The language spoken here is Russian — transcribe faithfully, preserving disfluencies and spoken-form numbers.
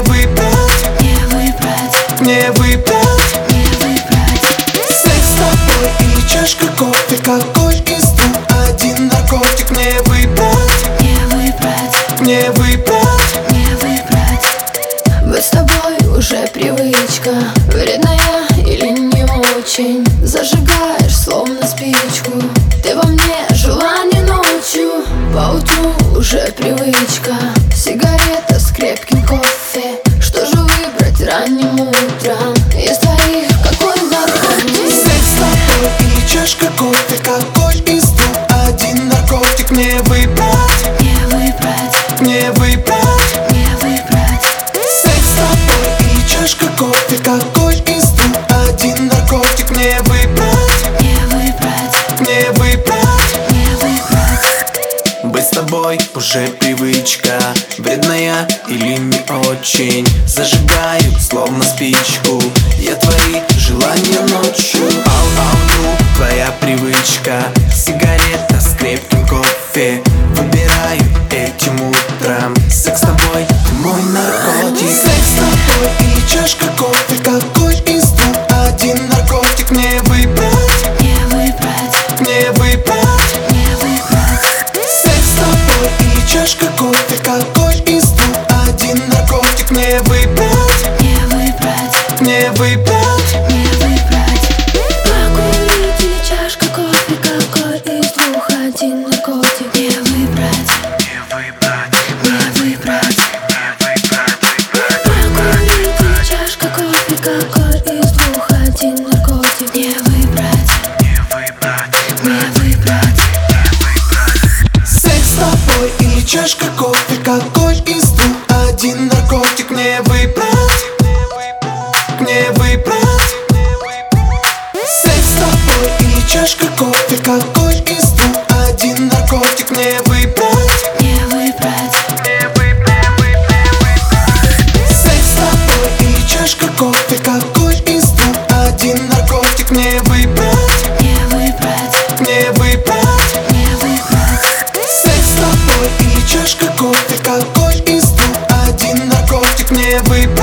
выбрать, не выбрать, не выбрать, не выбрать. секс с тобой или чашка кофе, какой из двух один наркотик. Не выбрать, Не выбрать, не выбрать, не выбрать. Быть с тобой уже привычка, вредная или не очень. Зажигаешь словно спичку, ты во мне желание ночью. По утру уже привычка, сигарета с крепким кофе. Что же выбрать ранним утром из твоих, какой наркотик? секс с тобой или чашка кофе, какой из двух один наркотик. Не выбрать, Не выбрать, не выбрать, не выбрать. секс с тобой или чашка кофе, какой из двух один наркотик. Не выбрать, Не выбрать, не выбрать, не выбрать. быть с тобой уже привычка, вредная или не очень. Зажигаю словно спичку, я твои желания ночью. Ау-ау-ну, твоя привычка, сигарета с крепким кофе. Выбираю этим утром, секс с тобой, ты мой наркотик. Секс с тобой или чашка кофе, какой из двух один наркотик. Не выбрать, Не выбрать, не выбрать, не выбрать. секс с тобой или чашка кофе, какой из двух один наркотик. Не выбрать, Не выбрать, не выбрать, не выбрать. Покурить или чашка кофе, какой из двух один наркотик. Не выбрать, не выбрать, не выбрать. Покурить или чашка кофе, какой из двух один наркотик. Не выбрать, не выбрать, не выбрать. секс с тобой или чашка кофе, какой из двух один наркотик. Не выбрать, не выбрать, секс с тобой или чашка кофе, какой из двух один наркотик. Не выбрать, Не выбрать, секс с тобой или чашка кофе, какой из двух один наркотик. Не выбрать, не выбрать, не выбрать, не выбрать. секс с тобой или чашка кофе, какой из двух один наркотик. Не выбрать.